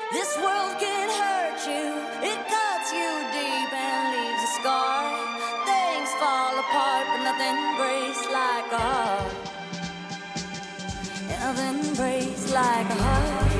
This world can hurt you, it cuts you deep and leaves a scar. Things fall apart, but nothing breaks like a heart. Nothing breaks like a heart.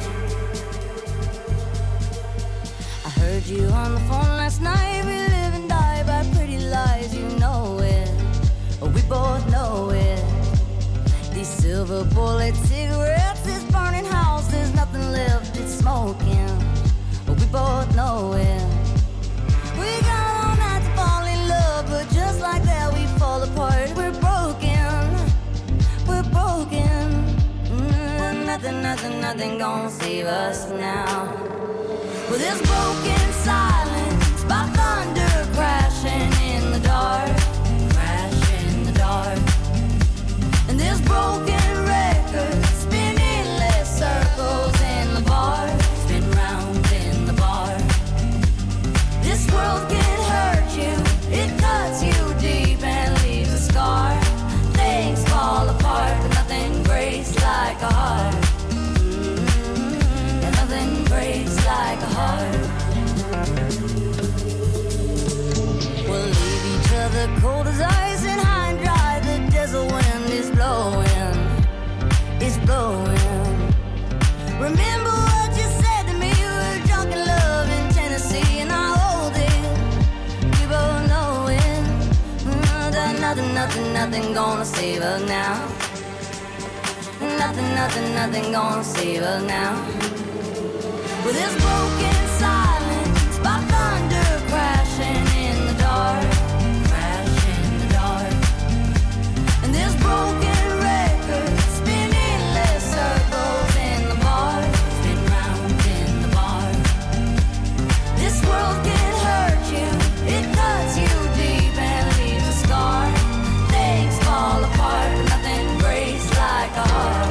I heard you on the phone last night. We live and die by pretty lies, you know it. We both know it. These silver bullet cigarettes, this burning house, there's nothing left, it's smoking. We both know it. We got all night to fall in love, but just like that we fall apart. We're broken, we're broken. Nothing gonna save us now. Well, there's broken silence by thunder crashing in the dark, crash in the dark. And there's broken records spinning endless circles in the bar, spin round in the bar. This world can hurt you, it cuts you deep and leaves a scar. Things fall apart, but nothing breaks like a heart. And nothing breaks like a heart. We'll leave each other cold as ice and high and dry. The desert wind is blowing, it's blowing. Remember what you said to me, we were drunk in love in Tennessee, and I hold it, we both know it. Nothing gonna save us now. Nothing gonna save us now. Well, there's broken silence by thunder crashing in the dark, crash in the dark. And there's broken records spinning endless circles in the bar, spin round in the bar. This world can hurt you, it cuts you deep and leaves a scar. Things fall apart, but nothing breaks like a heart.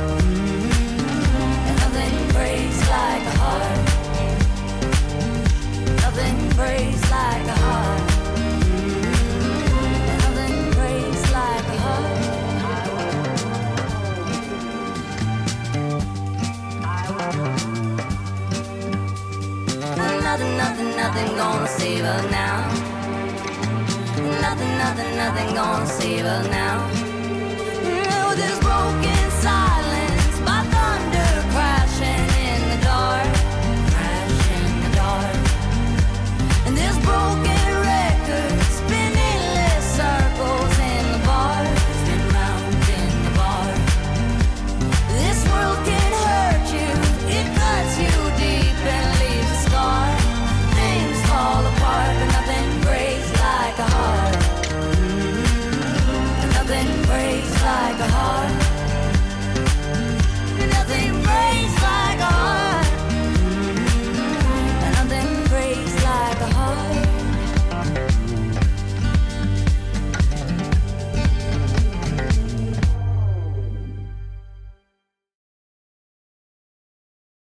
And nothing breaks like a heart. Nothing breaks like a heart. And nothing breaks like a heart. Nothing gonna save us now. Nothing gonna save us now. There's broken